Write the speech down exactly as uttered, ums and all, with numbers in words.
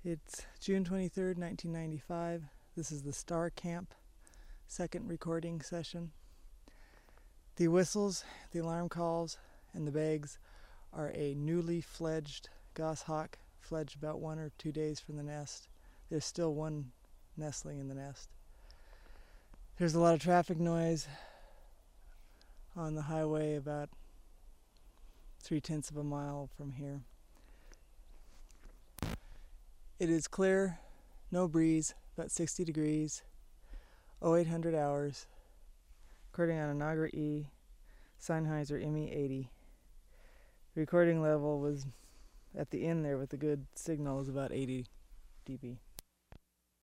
It's June twenty-third, nineteen ninety-five. This is the Star Camp second recording session. The whistles, the alarm calls, and the bags are a newly fledged goshawk, fledged about one or two days from the nest. There's still one nestling in the nest. There's a lot of traffic noise on the highway about three-tenths of a mile from here. It is clear, no breeze, about sixty degrees, oh eight hundred hours. Recording on a Nagra E, Sennheiser M E eighty. The recording level was at the end there with a good signal is about eighty D B.